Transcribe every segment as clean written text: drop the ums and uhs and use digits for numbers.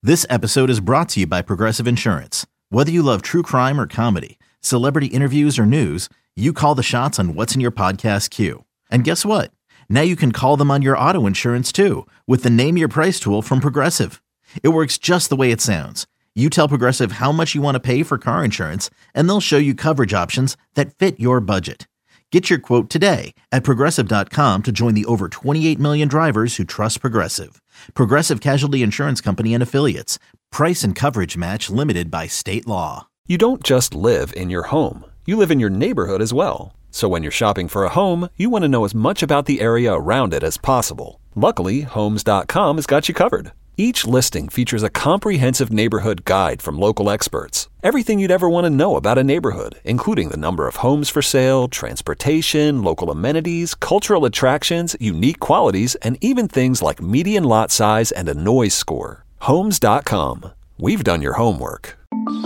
This episode is brought to you by Progressive Insurance. Whether you love true crime or comedy, celebrity interviews or news, you call the shots on what's in your podcast queue. And guess what? Now you can call them on your auto insurance too with the Name Your Price tool from Progressive. It works just the way it sounds. You tell Progressive how much you want to pay for car insurance, and they'll show you coverage options that fit your budget. Get your quote today at Progressive.com to join the over 28 million drivers who trust Progressive. Progressive Casualty Insurance Company and Affiliates. Price and coverage match limited by state law. You don't just live in your home. You live in your neighborhood as well. So when you're shopping for a home, you want to know as much about the area around it as possible. Luckily, Homes.com has got you covered. Each listing features a comprehensive neighborhood guide from local experts. Everything you'd ever want to know about a neighborhood, including the number of homes for sale, transportation, local amenities, cultural attractions, unique qualities, and even things like median lot size and a noise score. Homes.com. We've done your homework.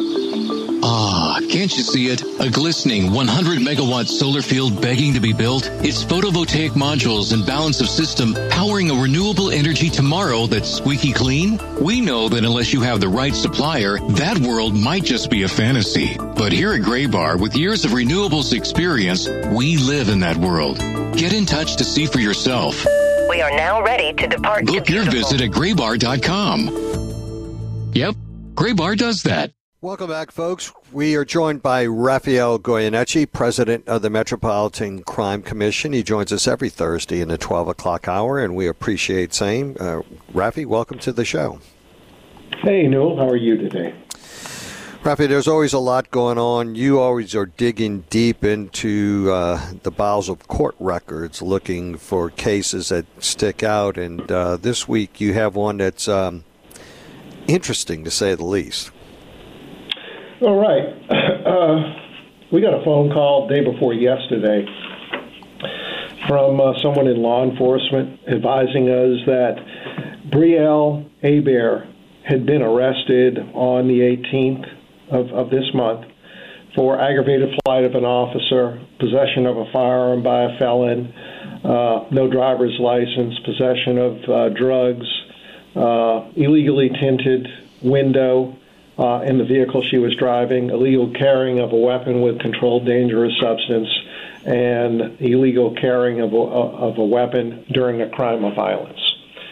Ah, can't you see it? A glistening 100-megawatt solar field begging to be built? Its photovoltaic modules and balance of system powering a renewable energy tomorrow that's squeaky clean? We know that unless you have the right supplier, that world might just be a fantasy. But here at Graybar, with years of renewables experience, we live in that world. Get in touch to see for yourself. We are now ready to depart. Book your visit at graybar.com. Yep, Graybar does that. Welcome back, folks. We are joined by Raphael Goyeneche, president of the Metropolitan Crime Commission. He joins us every Thursday in the 12 o'clock hour, and we appreciate same. Rafi, welcome to the show. Hey, Newell. How are you today? Rafi, there's always a lot going on. You always are digging deep into the bowels of court records, looking for cases that stick out. And this week you have one that's interesting, to say the least. All right. We got a phone call day before yesterday from someone in law enforcement advising us that Brielle Hebert had been arrested on the 18th of this month for aggravated flight of an officer, possession of a firearm by a felon, no driver's license, possession of drugs, illegally tinted window in the vehicle she was driving, illegal carrying of a weapon with controlled dangerous substance, and illegal carrying of a weapon during a crime of violence.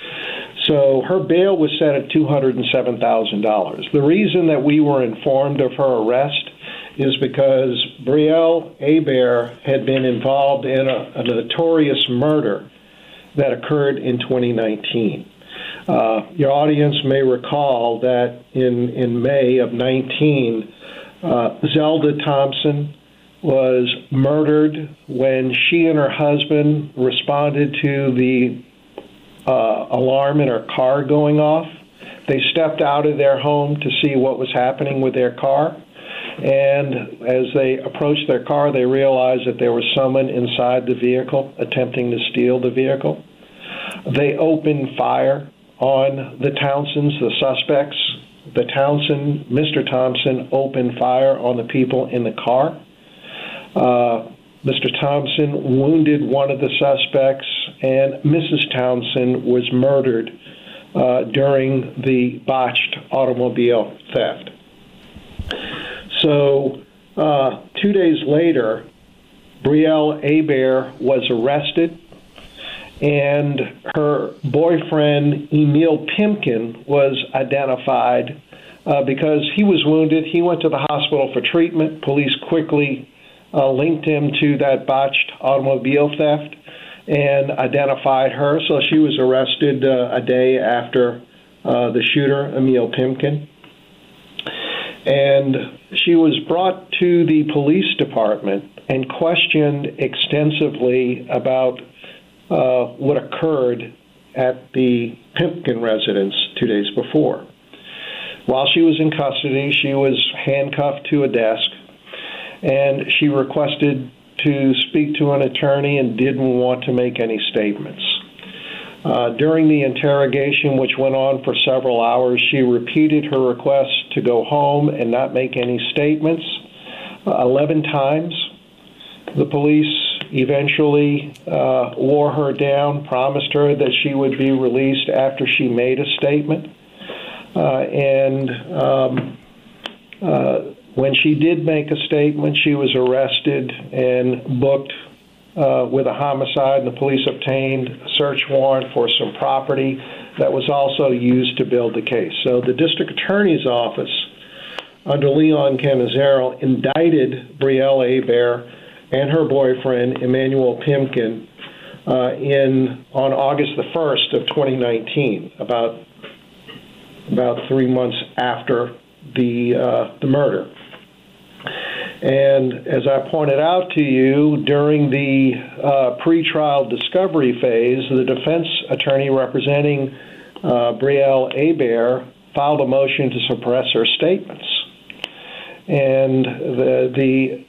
So her bail was set at $207,000. The reason that we were informed of her arrest is because Brielle Hebert had been involved in a notorious murder that occurred in 2019. Your audience may recall that in May of 19, Zelda Thompson was murdered when she and her husband responded to the alarm in her car going off. They stepped out of their home to see what was happening with their car. And as they approached their car, they realized that there was someone inside the vehicle attempting to steal the vehicle. They opened fire on the Townsends, the suspects. Mr. Thompson opened fire on the people in the car. Mr. Thompson wounded one of the suspects, and Mrs. Townsend was murdered during the botched automobile theft. So 2 days later, Brielle Hebert was arrested, and her boyfriend, Emil Pimkin, was identified because he was wounded. He went to the hospital for treatment. Police quickly linked him to that botched automobile theft and identified her. So she was arrested a day after the shooter, Emil Pimkin. And she was brought to the police department and questioned extensively about what occurred at the Pimkin residence 2 days before. While she was in custody, she was handcuffed to a desk, and she requested to speak to an attorney and didn't want to make any statements. During the interrogation, which went on for several hours, she repeated her request to go home and not make any statements 11 times. The police eventually wore her down, promised her that she would be released after she made a statement. When she did make a statement, she was arrested and booked with a homicide, and the police obtained a search warrant for some property that was also used to build the case. So the district attorney's office, under Leon Canizero, indicted Brielle Hebert and her boyfriend, Emmanuel Pimkin, on August the 1st of 2019, about 3 months after the murder. And as I pointed out to you, during the pretrial discovery phase, the defense attorney representing Brielle Hebert filed a motion to suppress her statements. And the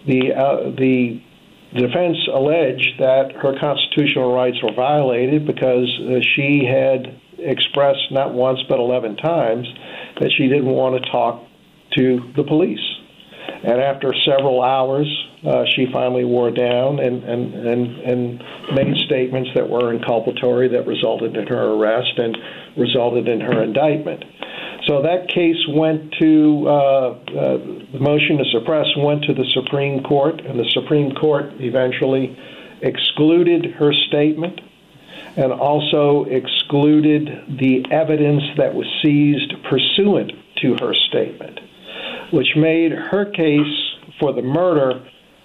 defense alleged that her constitutional rights were violated because she had expressed not once but 11 times that she didn't want to talk to the police. And after several hours, she finally wore down and made statements that were inculpatory that resulted in her arrest and resulted in her indictment. So that case went to, the motion to suppress went to the Supreme Court, and the Supreme Court eventually excluded her statement and also excluded the evidence that was seized pursuant to her statement, which made her case for the murder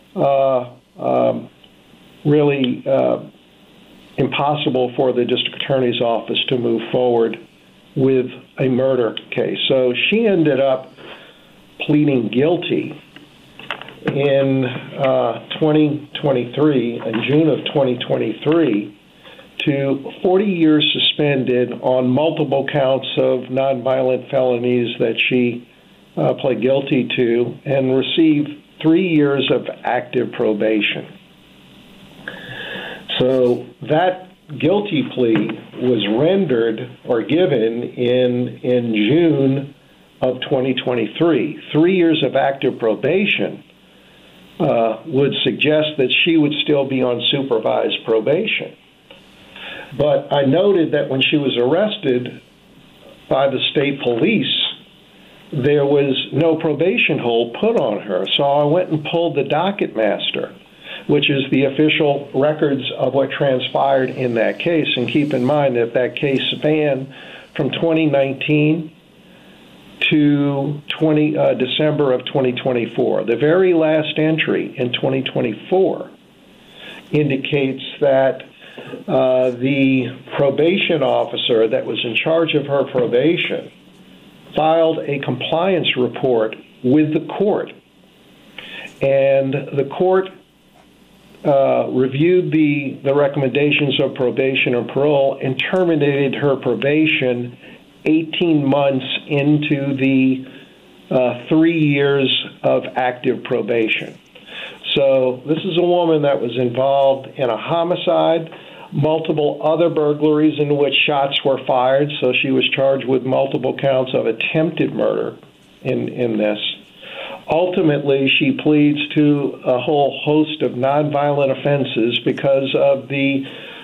really impossible for the district attorney's office to move forward with a murder case. So she ended up pleading guilty in 2023, in June of 2023, to 40 years suspended on multiple counts of nonviolent felonies that she pled guilty to, and received 3 years of active probation. So that guilty plea was rendered or given in June of 2023. 3 years of active probation would suggest that she would still be on supervised probation. But I noted that when she was arrested by the state police, there was no probation hold put on her. So I went and pulled the docket master, which is the official records of what transpired in that case. And keep in mind that that case spanned from 2019 to December of 2024. The very last entry in 2024 indicates that the probation officer that was in charge of her probation filed a compliance report with the court, and the court reviewed the recommendations of probation and parole and terminated her probation 18 months into the 3 years of active probation. So this is a woman that was involved in a homicide, multiple other burglaries in which shots were fired, so she was charged with multiple counts of attempted murder in this. Ultimately, she pleads to a whole host of nonviolent offenses because of the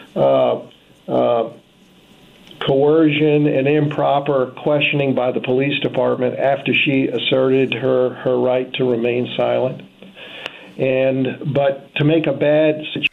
coercion and improper questioning by the police department after she asserted her right to remain silent. But to make a bad situation,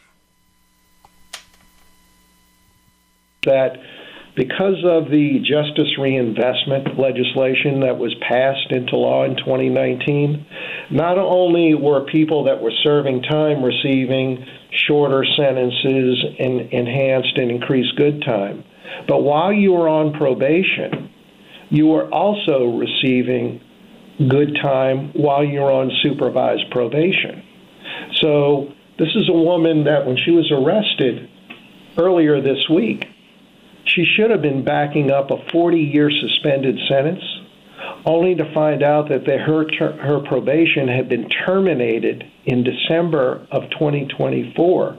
that because of the justice reinvestment legislation that was passed into law in 2019, not only were people that were serving time receiving shorter sentences and enhanced and increased good time, but while you were on probation, you were also receiving good time while you were on supervised probation. So this is a woman that when she was arrested earlier this week, she should have been backing up a 40-year suspended sentence, only to find out that her probation had been terminated in December of 2024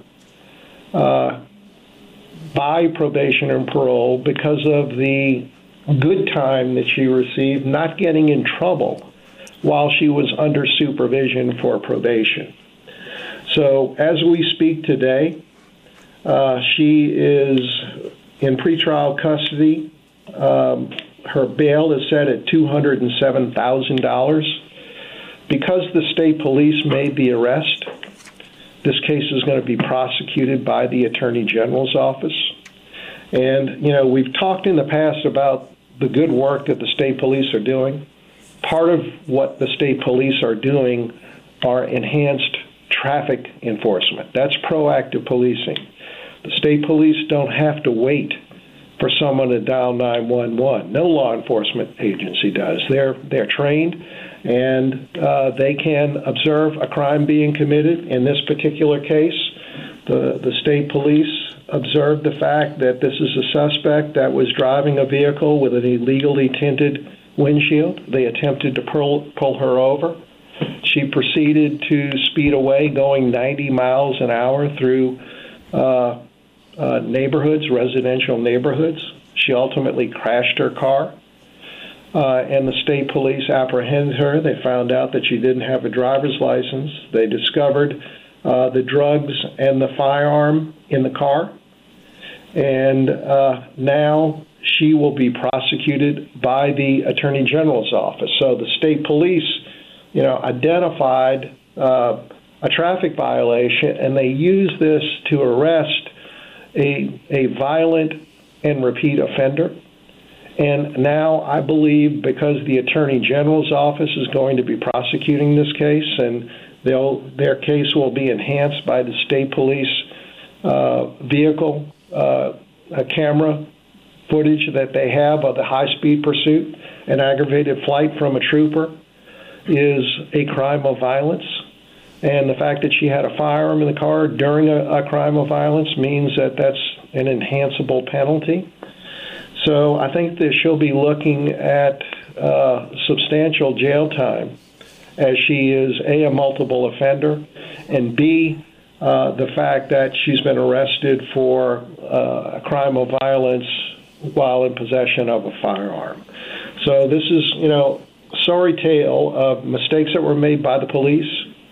by probation and parole because of the good time that she received, not getting in trouble while she was under supervision for probation. So as we speak today, she is in pretrial custody. Her bail is set at $207,000. Because the state police made the arrest, this case is going to be prosecuted by the Attorney General's office. And, we've talked in the past about the good work that the state police are doing. Part of what the state police are doing are enhanced traffic enforcement. That's proactive policing. The state police don't have to wait for someone to dial 911. No law enforcement agency does. They're trained, and they can observe a crime being committed. In this particular case, the state police observed the fact that this is a suspect that was driving a vehicle with an illegally tinted windshield. They attempted to pull her over. She proceeded to speed away, going 90 miles an hour through neighborhoods, residential neighborhoods. She ultimately crashed her car, and the state police apprehended her. They found out that she didn't have a driver's license. They discovered the drugs and the firearm in the car, and now she will be prosecuted by the Attorney General's office. So the state police, identified a traffic violation, and they use this to arrest a violent and repeat offender. And now I believe because the Attorney General's office is going to be prosecuting this case, and their case will be enhanced by the state police vehicle camera footage that they have of the high-speed pursuit and aggravated flight from a trooper is a crime of violence. And the fact that she had a firearm in the car during a crime of violence means that that's an enhanceable penalty. So I think that she'll be looking at substantial jail time, as she is a multiple offender, and B, the fact that she's been arrested for a crime of violence while in possession of a firearm. So this is, sorry tale of mistakes that were made by the police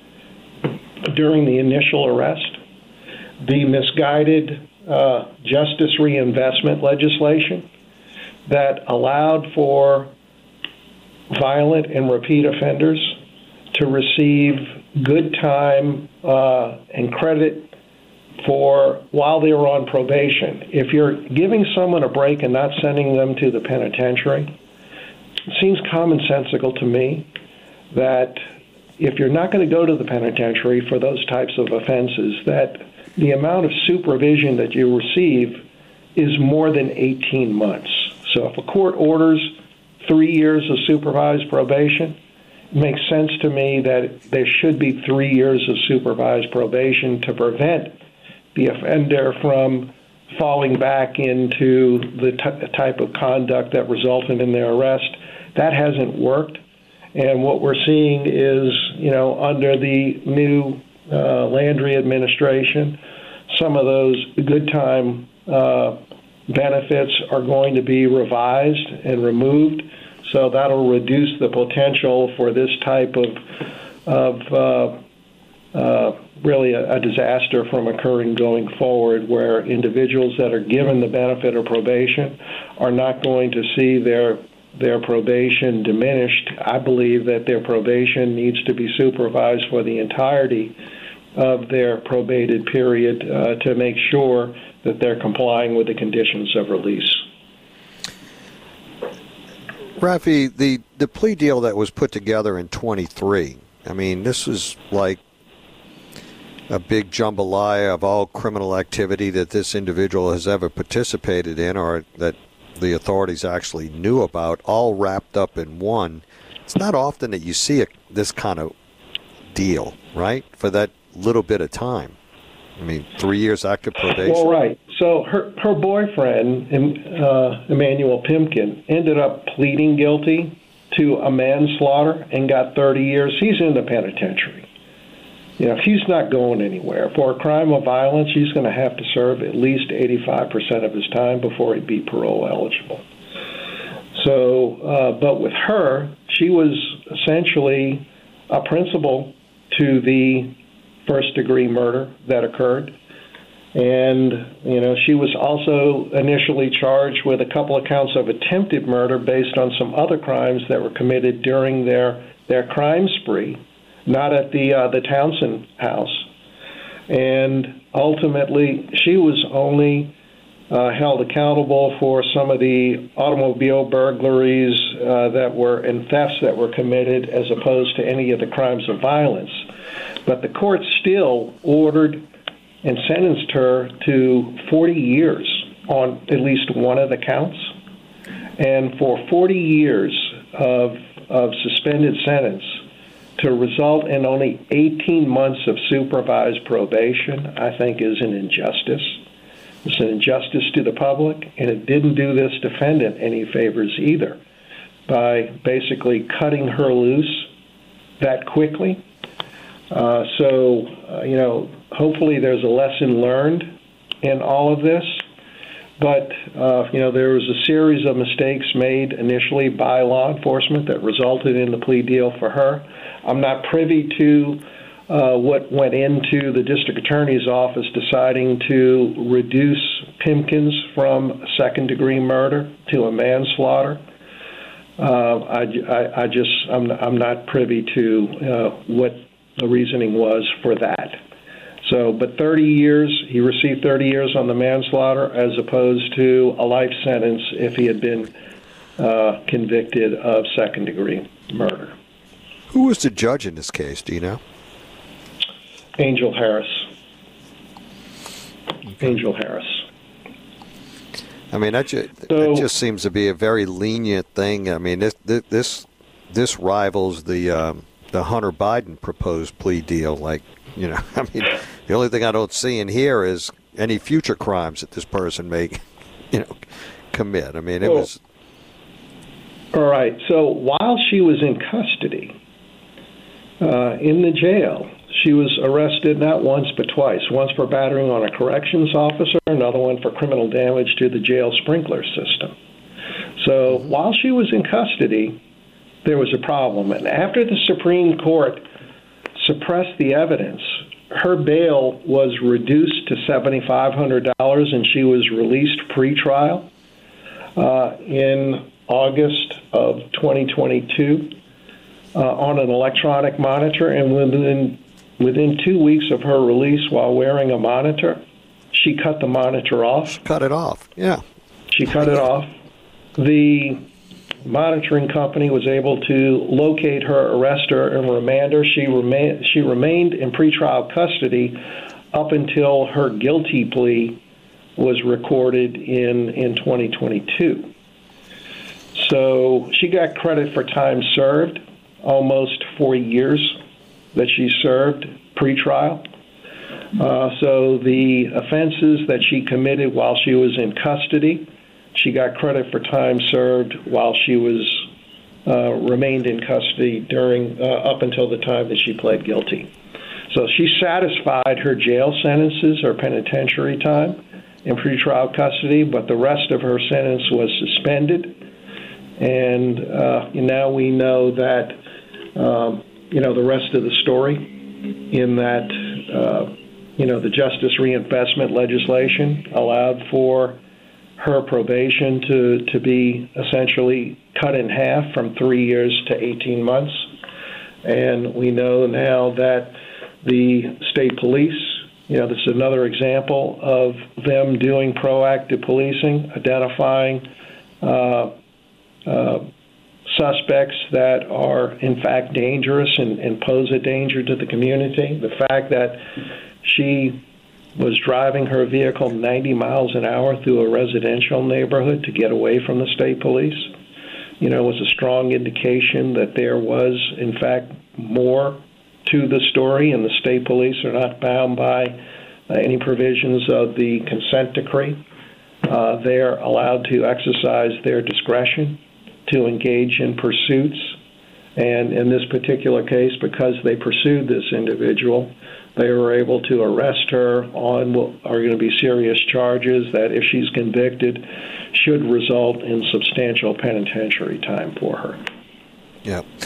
during the initial arrest, the misguided justice reinvestment legislation that allowed for violent and repeat offenders to receive good time and credit for while they were on probation. If you're giving someone a break and not sending them to the penitentiary, it seems commonsensical to me that if you're not going to go to the penitentiary for those types of offenses, that the amount of supervision that you receive is more than 18 months. So if a court orders 3 years of supervised probation, it makes sense to me that there should be 3 years of supervised probation to prevent the offender from falling back into the type of conduct that resulted in their arrest. That hasn't worked. And what we're seeing is, under the new Landry administration, some of those good time benefits are going to be revised and removed. So that'll reduce the potential for this type of really a disaster from occurring going forward, where individuals that are given the benefit of probation are not going to see their probation diminished. I believe that their probation needs to be supervised for the entirety of their probated period to make sure that they're complying with the conditions of release. Rafi, the plea deal that was put together in 23, I mean, this was like a big jambalaya of all criminal activity that this individual has ever participated in or that the authorities actually knew about, all wrapped up in one. It's not often that you see this kind of deal, right, for that little bit of time. I mean, 3 years active probation. Well, right. So her boyfriend, Emmanuel Pimkin, ended up pleading guilty to a manslaughter and got 30 years. He's in the penitentiary. He's not going anywhere. For a crime of violence, he's going to have to serve at least 85% of his time before he'd be parole eligible. So, but with her, she was essentially a principal to the first-degree murder that occurred. And, she was also initially charged with a couple of counts of attempted murder based on some other crimes that were committed during their crime spree, not at the Townsend house. And ultimately, she was only held accountable for some of the automobile burglaries and thefts that were committed as opposed to any of the crimes of violence. But the court still ordered and sentenced her to 40 years on at least one of the counts. And for 40 years of suspended sentence to result in only 18 months of supervised probation, I think is an injustice. It's an injustice to the public, and it didn't do this defendant any favors either by basically cutting her loose that quickly. Hopefully there's a lesson learned in all of this. But, there was a series of mistakes made initially by law enforcement that resulted in the plea deal for her. I'm not privy to what went into the district attorney's office deciding to reduce Pimpkins from second-degree murder to a manslaughter. I'm not privy to what the reasoning was for that. But 30 years, he received 30 years on the manslaughter as opposed to a life sentence if he had been convicted of second-degree murder. Who was the judge in this case, do you know? Angel Harris. Angel Harris. I mean, it just seems to be a very lenient thing. I mean, this rivals the Hunter Biden proposed plea deal. I mean, the only thing I don't see in here is any future crimes that this person may, commit. I mean, it was. All right. So while she was in custody in the jail, she was arrested not once but twice. Once for battering on a corrections officer, another one for criminal damage to the jail sprinkler system. So while she was in custody, there was a problem. And after the Supreme Court suppressed the evidence, her bail was reduced to $7,500, and she was released pretrial in August of 2022 on an electronic monitor. And within 2 weeks of her release, while wearing a monitor, she cut the monitor off. Cut it off, yeah. She cut it off. The monitoring company was able to locate her, arrest her, and remand her. She remained in pretrial custody up until her guilty plea was recorded in 2022. So she got credit for time served, almost 4 years that she served pretrial. So the offenses that she committed while she was in custody, she got credit for time served while she was remained in custody during up until the time that she pled guilty. So she satisfied her jail sentences or penitentiary time in pretrial custody, but the rest of her sentence was suspended. And now we know that the rest of the story, in that the justice reinvestment legislation allowed for her probation to be essentially cut in half from 3 years to 18 months. And we know now that the state police, this is another example of them doing proactive policing, identifying suspects that are in fact dangerous and pose a danger to the community. The fact that she was driving her vehicle 90 miles an hour through a residential neighborhood to get away from the state police, was a strong indication that there was, in fact, more to the story, and the state police are not bound by any provisions of the consent decree. They're allowed to exercise their discretion to engage in pursuits. And in this particular case, because they pursued this individual, they were able to arrest her on what are going to be serious charges that, if she's convicted, should result in substantial penitentiary time for her. Yeah.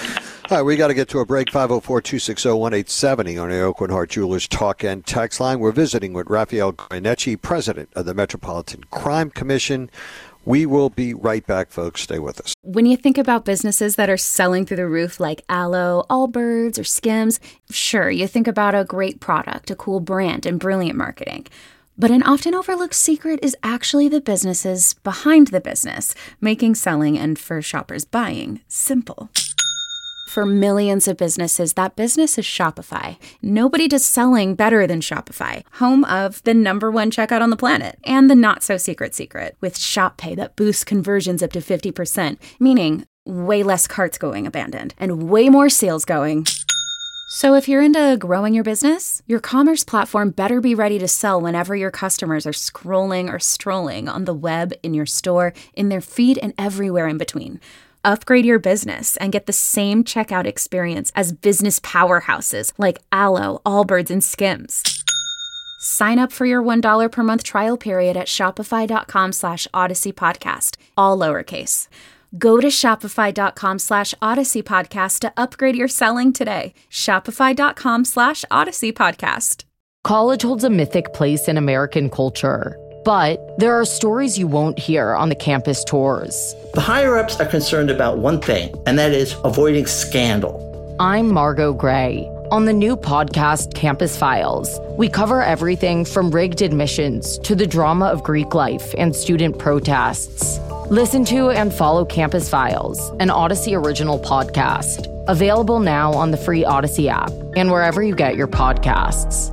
All right, we got to get to a break. 504-260-1870 on the Oakland Heart Jewelers Talk and Text line. We're visiting with Rafael Goyeneche, president of the Metropolitan Crime Commission. We will be right back, folks. Stay with us. When you think about businesses that are selling through the roof like Aloe, Allbirds, or Skims, sure, you think about a great product, a cool brand, and brilliant marketing. But an often overlooked secret is actually the businesses behind the business, making selling and, for shoppers, buying simple. For millions of businesses, that business is Shopify. Nobody does selling better than Shopify, home of the #1 checkout on the planet, and the not-so-secret secret, with Shop Pay that boosts conversions up to 50%, meaning way less carts going abandoned, and way more sales going. So if you're into growing your business, your commerce platform better be ready to sell whenever your customers are scrolling or strolling on the web, in your store, in their feed, and everywhere in between. Upgrade your business and get the same checkout experience as business powerhouses like Aloe, Allbirds, and Skims. Sign up for your $1 per month trial period at shopify.com/Odyssey Podcast, all lowercase. Go to shopify.com/Odyssey Podcast to upgrade your selling today. Shopify.com/Odyssey Podcast. College holds a mythic place in American culture. But there are stories you won't hear on the campus tours. The higher-ups are concerned about one thing, and that is avoiding scandal. I'm Margot Gray. On the new podcast, Campus Files, we cover everything from rigged admissions to the drama of Greek life and student protests. Listen to and follow Campus Files, an Odyssey original podcast. Available now on the free Odyssey app and wherever you get your podcasts.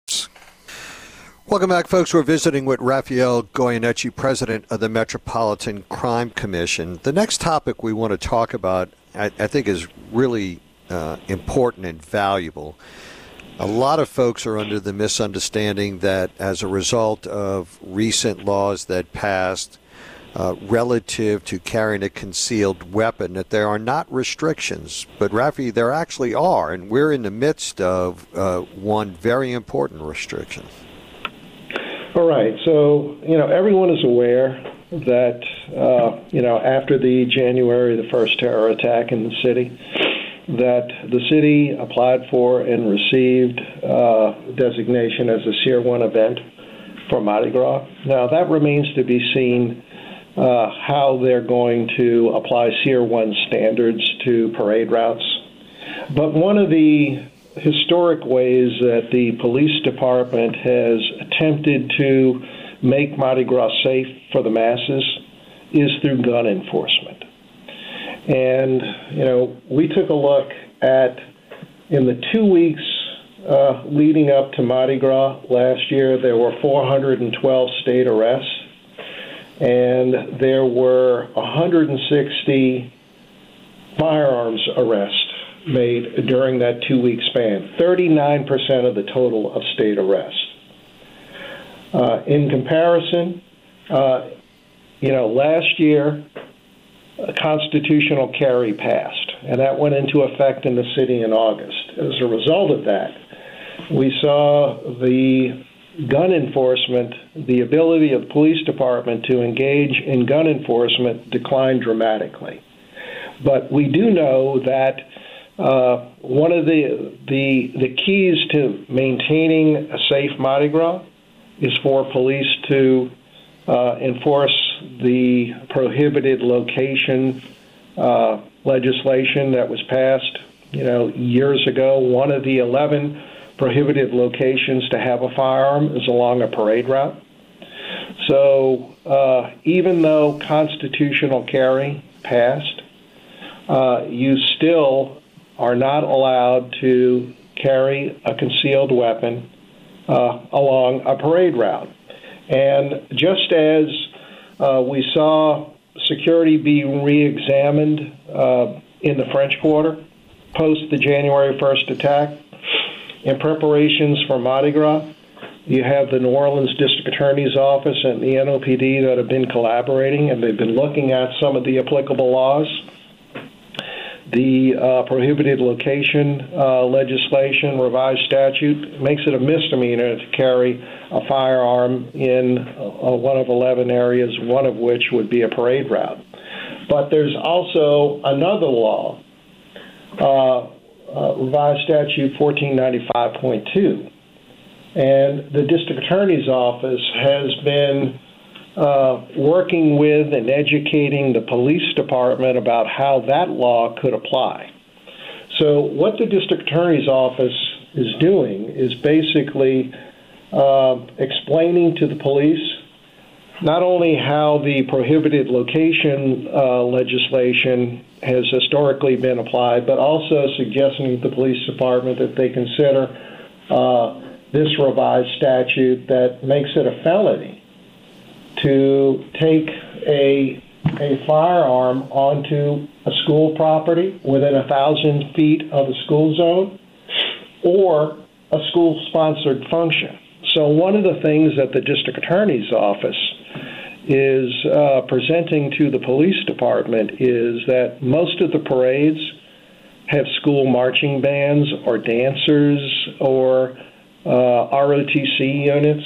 Welcome back, folks. We're visiting with Rafael Goyeneche, president of the Metropolitan Crime Commission. The next topic we want to talk about, I think, is really important and valuable. A lot of folks are under the misunderstanding that as a result of recent laws that passed relative to carrying a concealed weapon, that there are not restrictions. But, Rafi, there actually are, and we're in the midst of one very important restriction. All right. So, everyone is aware that, after the January the 1st terror attack in the city, that the city applied for and received designation as a Tier 1 event for Mardi Gras. Now, that remains to be seen how they're going to apply Tier 1 standards to parade routes. But one of the historic ways that the police department has attempted to make Mardi Gras safe for the masses is through gun enforcement. And, we took a look at, in the 2 weeks leading up to Mardi Gras last year, there were 412 state arrests, and there were 160 firearms arrests made during that 2-week span, 39% of the total of state arrests. In comparison, last year, a constitutional carry passed, and that went into effect in the city in August. As a result of that, we saw the gun enforcement, the ability of the police department to engage in gun enforcement decline dramatically. But we do know that one of the keys to maintaining a safe Mardi Gras is for police to enforce the prohibited location legislation that was passed, years ago. One of the 11 prohibited locations to have a firearm is along a parade route. So even though constitutional carry passed, you still are not allowed to carry a concealed weapon along a parade route. And just as we saw security be re-examined in the French Quarter post the January 1st attack, in preparations for Mardi Gras, you have the New Orleans District Attorney's Office and the NOPD that have been collaborating, and they've been looking at some of the applicable laws. The prohibited location legislation, revised statute, makes it a misdemeanor to carry a firearm in one of 11 areas, one of which would be a parade route. But there's also another law revised statute 1495.2. And the district attorney's office has been working with and educating the police department about how that law could apply. So what the district attorney's office is doing is basically explaining to the police not only how the prohibited location legislation has historically been applied, but also suggesting to the police department that they consider this revised statute that makes it a felony to take a firearm onto a school property within 1,000 feet of a school zone or a school-sponsored function. So one of the things that the district attorney's office is presenting to the police department is that most of the parades have school marching bands or dancers or ROTC units,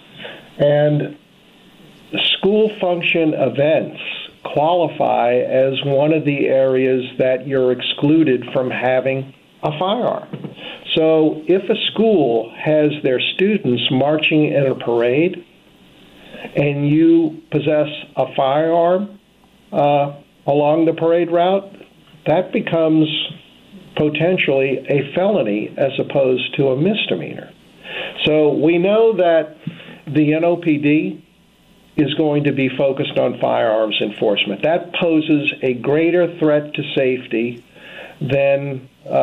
and school function events qualify as one of the areas that you're excluded from having a firearm. So if a school has their students marching in a parade and you possess a firearm along the parade route, that becomes potentially a felony as opposed to a misdemeanor. So we know that the NOPD is going to be focused on firearms enforcement. That poses a greater threat to safety than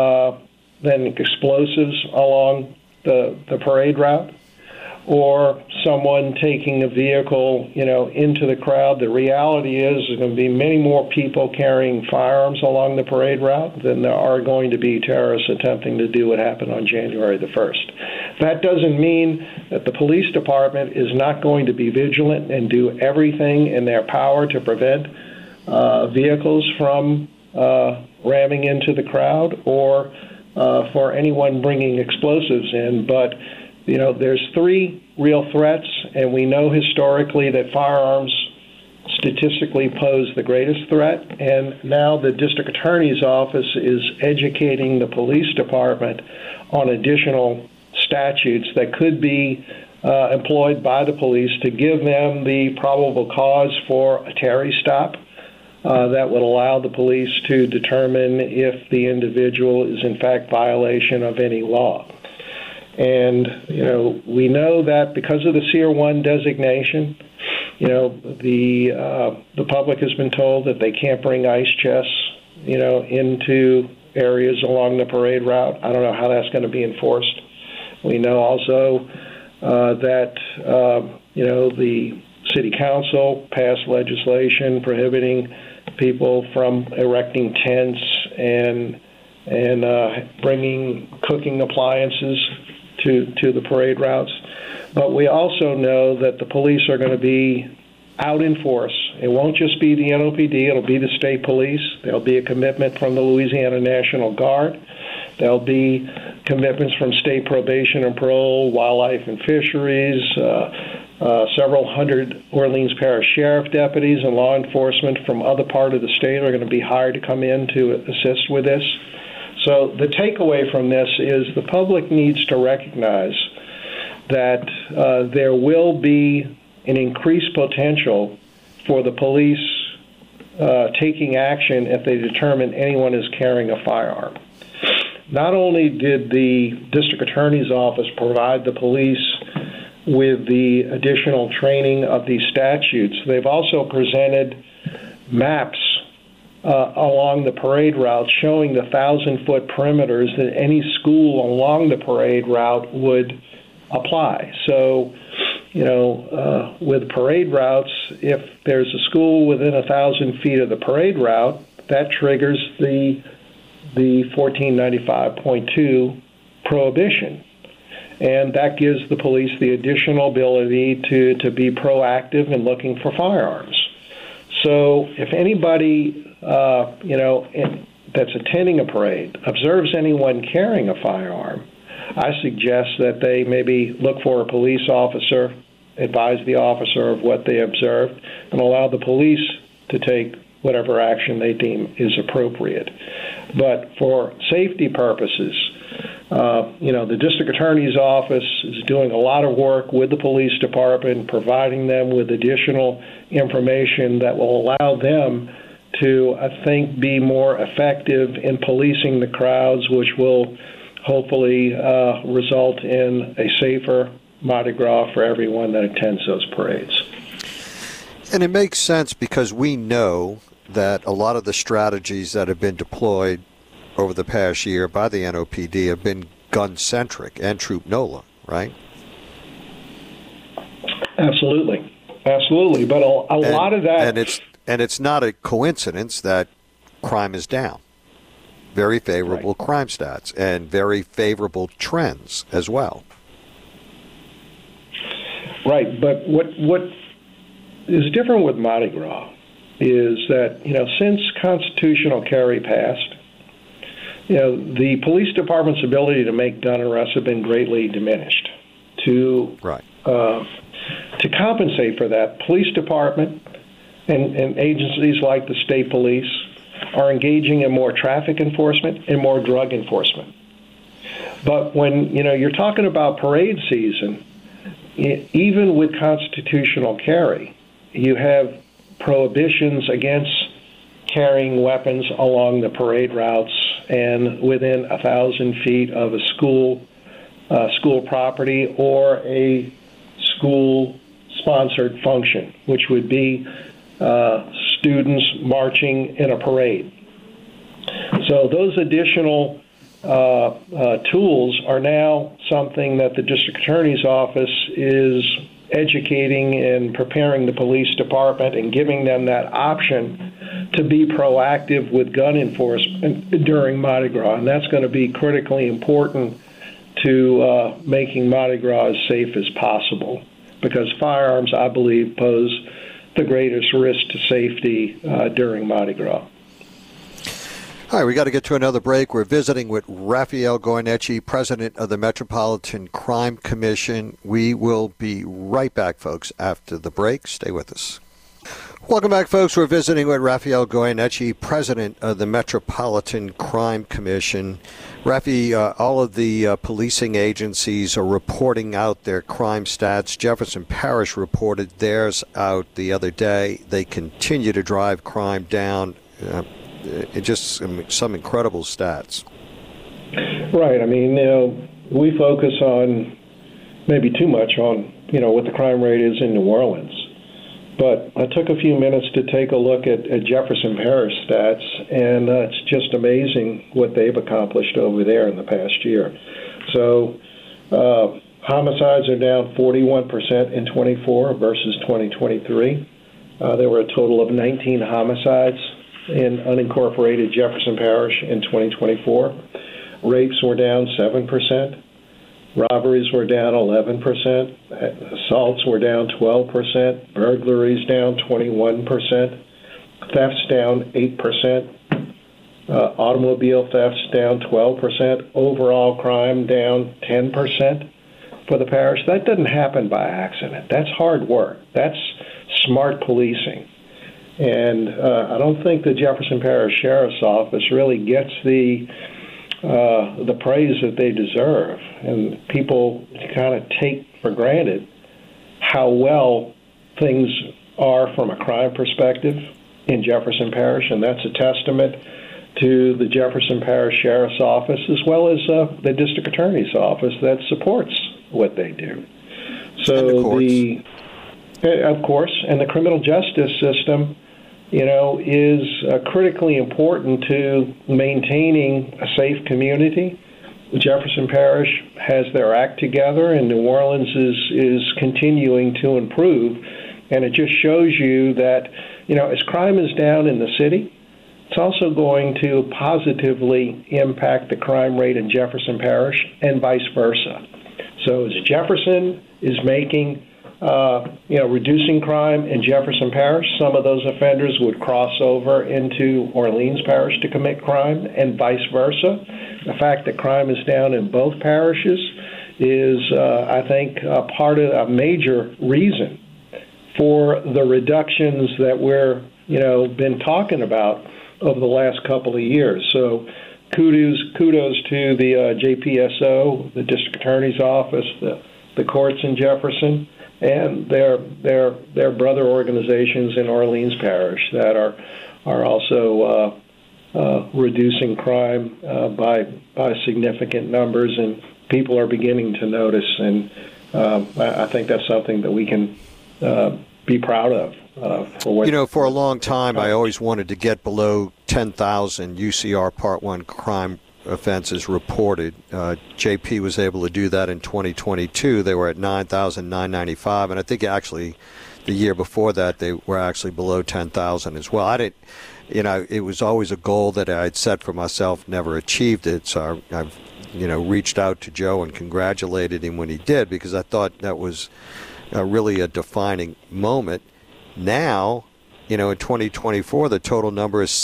explosives along the parade route or someone taking a vehicle, into the crowd. The reality is there's going to be many more people carrying firearms along the parade route than there are going to be terrorists attempting to do what happened on January the 1st. That doesn't mean that the police department is not going to be vigilant and do everything in their power to prevent vehicles from ramming into the crowd or for anyone bringing explosives in. But there's three real threats, and we know historically that firearms statistically pose the greatest threat, and now the district attorney's office is educating the police department on additional statutes that could be employed by the police to give them the probable cause for a Terry stop that would allow the police to determine if the individual is in fact violation of any law. And, we know that because of the Tier 1 designation, the public has been told that they can't bring ice chests, into areas along the parade route. I don't know how that's going to be enforced. We know also that, the city council passed legislation prohibiting people from erecting tents and bringing cooking appliances to the parade routes. But we also know that the police are going to be out in force. It won't just be the NOPD, it'll be the state police. There'll be a commitment from the Louisiana National Guard. There'll be commitments from state probation and parole, wildlife and fisheries, several hundred Orleans Parish Sheriff deputies and law enforcement from other part of the state are going to be hired to come in to assist with this. So the takeaway from this is the public needs to recognize that there will be an increased potential for the police taking action if they determine anyone is carrying a firearm. Not only did the district attorney's office provide the police with the additional training of these statutes, they've also presented maps along the parade route showing the 1,000-foot perimeters that any school along the parade route would apply. So, with parade routes, if there's a school within 1,000 feet of the parade route, that triggers the 1495.2 prohibition. And that gives the police the additional ability to be proactive in looking for firearms. So if anybody, that's attending a parade observes anyone carrying a firearm, I suggest that they maybe look for a police officer, advise the officer of what they observed, and allow the police to take whatever action they deem is appropriate. But for safety purposes, the district attorney's office is doing a lot of work with the police department, providing them with additional information that will allow them to, I think, be more effective in policing the crowds, which will hopefully result in a safer Mardi Gras for everyone that attends those parades. And it makes sense because we know that a lot of the strategies that have been deployed over the past year by the NOPD have been gun-centric and Troop NOLA, right? Absolutely. But a lot of that... And it's not a coincidence that crime is down. Very favorable crime stats and very favorable trends as well. Right, but what is different with Mardi Gras is that, since constitutional carry passed, the police department's ability to make gun arrests have been greatly diminished. To compensate for that, police department and agencies like the state police are engaging in more traffic enforcement and more drug enforcement. But when you're talking about parade season, even with constitutional carry, you have prohibitions against carrying weapons along the parade routes and within 1,000 feet of a school property or a school-sponsored function, which would be students marching in a parade. So those additional tools are now something that the district attorney's office is educating and preparing the police department and giving them that option to be proactive with gun enforcement during Mardi Gras. And that's going to be critically important to making Mardi Gras as safe as possible, because firearms, I believe, pose the greatest risk to safety during Mardi Gras. All right, we got to get to another break. We're visiting with Rafael Goyeneche, president of the Metropolitan Crime Commission. We will be right back, folks, after the break. Stay with us. Welcome back, folks. We're visiting with Rafael Goyeneche, president of the Metropolitan Crime Commission. Rafi, all of the policing agencies are reporting out their crime stats. Jefferson Parish reported theirs out the other day. They continue to drive crime down. Just some incredible stats. Right. I mean, we focus on maybe too much on, what the crime rate is in New Orleans. But I took a few minutes to take a look at Jefferson Parish stats, and it's just amazing what they've accomplished over there in the past year. So homicides are down 41% in 24 versus 2023. There were a total of 19 homicides in unincorporated Jefferson Parish in 2024. Rapes were down 7%. Robberies were down 11%. Assaults were down 12%. Burglaries down 21%. Thefts down 8%. Automobile thefts down 12%. Overall crime down 10% for the parish. That doesn't happen by accident. That's hard work. That's smart policing. And I don't think the Jefferson Parish Sheriff's Office really gets the praise that they deserve. And people kind of take for granted how well things are from a crime perspective in Jefferson Parish, and that's a testament to the Jefferson Parish Sheriff's Office as well as the District Attorney's Office that supports what they do. So of course, and the criminal justice system, is critically important to maintaining a safe community. Jefferson Parish has their act together, and New Orleans is continuing to improve. And it just shows you that, as crime is down in the city, it's also going to positively impact the crime rate in Jefferson Parish and vice versa. So as Jefferson is making reducing crime in Jefferson Parish, some of those offenders would cross over into Orleans Parish to commit crime, and vice versa. The fact that crime is down in both parishes is, I think, part of a major reason for the reductions that we're, been talking about over the last couple of years. So kudos to the JPSO, the District Attorney's Office, the courts in Jefferson, and their brother organizations in Orleans Parish that are also reducing crime by significant numbers, and people are beginning to notice. And I think that's something that we can be proud of. For a long time, I always wanted to get below 10,000 UCR Part 1 crime offenses reported. JP was able to do that in 2022. They were at 9,995, and I think actually the year before that they were actually below 10,000 as well. It was always a goal that I'd set for myself, never achieved it. So I've reached out to Joe and congratulated him when he did, because I thought that was really a defining moment. Now, in 2024, the total number is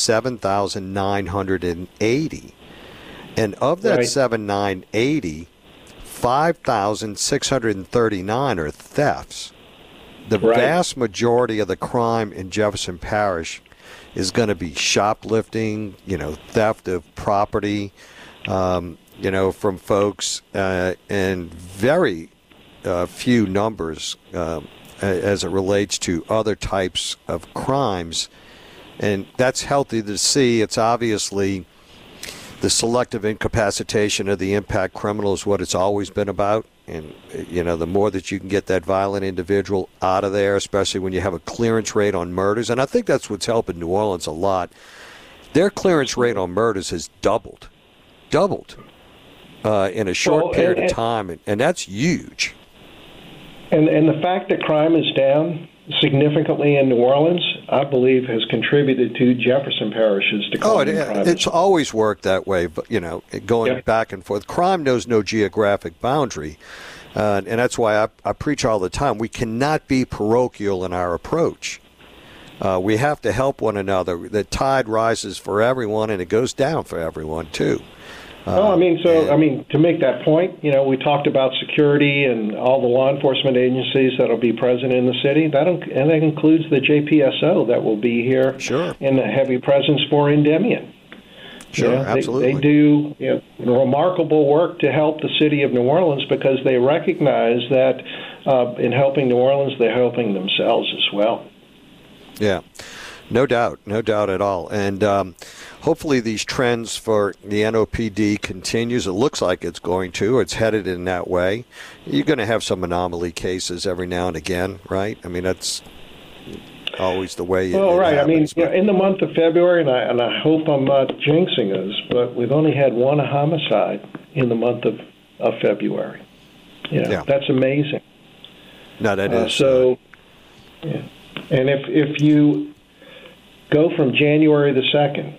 7,980. And of that 7,980, 5,639 are thefts. The vast majority of the crime in Jefferson Parish is going to be shoplifting, theft of property, from folks, and very few numbers as it relates to other types of crimes. And that's healthy to see. It's obviously the selective incapacitation of the impact criminal is what it's always been about. And, the more that you can get that violent individual out of there, especially when you have a clearance rate on murders. And I think that's what's helping New Orleans a lot. Their clearance rate on murders has doubled in a short period of time. And that's huge. And the fact that crime is down significantly in New Orleans, I believe, has contributed to Jefferson Parish's decline in crime. It's always worked that way, but going back and forth. Crime knows no geographic boundary, and that's why I preach all the time. We cannot be parochial in our approach. We have to help one another. The tide rises for everyone, and it goes down for everyone too. To make that point, we talked about security and all the law enforcement agencies that will be present in the city. That includes the JPSO that will be here in a heavy presence for Endymion. Sure, absolutely. They do remarkable work to help the city of New Orleans, because they recognize that in helping New Orleans, they're helping themselves as well. Yeah. No doubt at all. And hopefully these trends for the NOPD continues. It looks like it's going to. It's headed in that way. You're going to have some anomaly cases every now and again, right? I mean, that's always the way it happens. In the month of February, and I hope I'm not jinxing us, but we've only had one homicide in the month of February. That's amazing. No, that is. And if you go from January the 2nd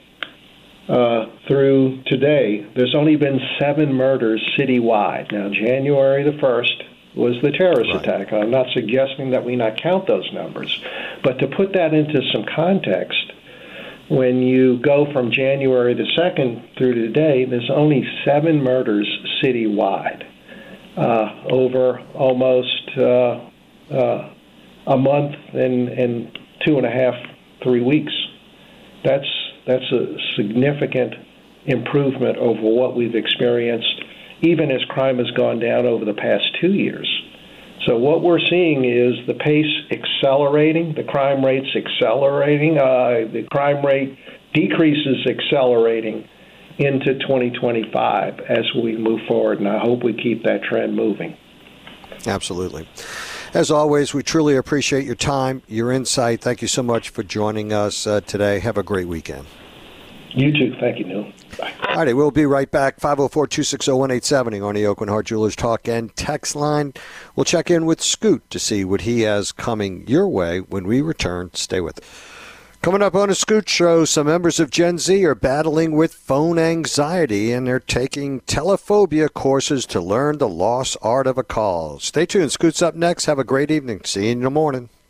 through today, there's only been 7 murders citywide. Now, January the 1st was the terrorist attack. I'm not suggesting that we not count those numbers. But to put that into some context, when you go from January the 2nd through today, there's only 7 murders citywide over almost a month and 2.5-3 weeks. That's a significant improvement over what we've experienced, even as crime has gone down over the past 2 years. So what we're seeing is the pace accelerating, the crime rates accelerating, the crime rate decreases accelerating into 2025 as we move forward, and I hope we keep that trend moving. Absolutely. As always, we truly appreciate your time, your insight. Thank you so much for joining us today. Have a great weekend. You too. Thank you, Neil. Bye. All righty, we'll be right back. 504-260-1870 on the Aucoin Hart Jewelers Talk and Text line. We'll check in with Scoot to see what he has coming your way when we return. Stay with us. Coming up on a Scoot Show, some members of Gen Z are battling with phone anxiety, and they're taking telephobia courses to learn the lost art of a call. Stay tuned. Scoot's up next. Have a great evening. See you in the morning.